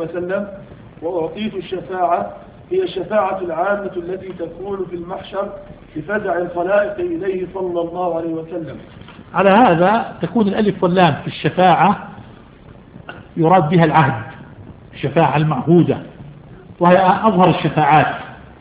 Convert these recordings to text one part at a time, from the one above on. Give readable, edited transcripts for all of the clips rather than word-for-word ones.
وسلم: وأعطيت الشفاعة هي الشفاعة العامة التي تكون في المحشر لفزع الخلائق إليه صلى الله عليه وسلم. على هذا تكون الألف واللام في الشفاعة يراد بها العهد، الشفاعة المعهودة، وهي أظهر الشفاعات.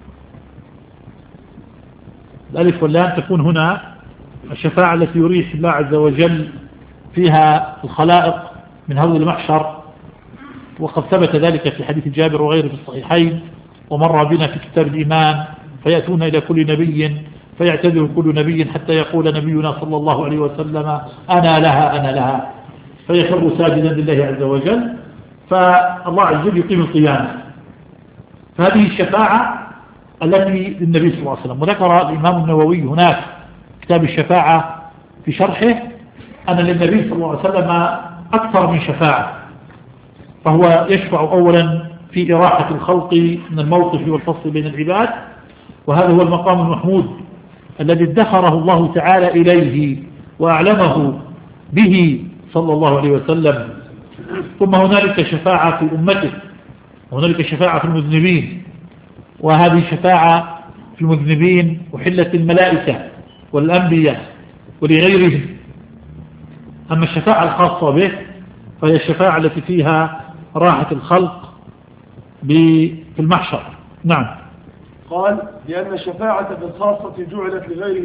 الألف واللام تكون هنا الشفاعة التي يريح الله عز وجل فيها الخلائق من هول المحشر، وقد ثبت ذلك في حديث جابر وغيره في الصحيحين: ومر بنا في كتاب الإيمان فيأتون إلى كل نبي فيعتذر كل نبي حتى يقول نبينا صلى الله عليه وسلم: أنا لها أنا لها، فيخر ساجدا لله عز وجل، فالله عز وجل يقيم القيامة. فهذه الشفاعة التي للنبي صلى الله عليه وسلم. وذكر الإمام النووي هناك كتاب الشفاعة في شرحه أن للنبي صلى الله عليه وسلم أكثر من شفاعة، فهو يشفع أولا في إراحة الخلق من الموقف والفصل بين العباد، وهذا هو المقام المحمود الذي ادخره الله تعالى إليه وأعلمه به صلى الله عليه وسلم. ثم هنالك شفاعة في أمته، وهنالك شفاعة في المذنبين، وهذه شفاعة في المذنبين أحلت الملائكة والأنبياء ولغيرهم. أما الشفاعة الخاصة به فهي الشفاعة التي فيها راحة الخلق في المحشر. نعم. قال: لأن الشفاعة بالخاصة جعلت لغيره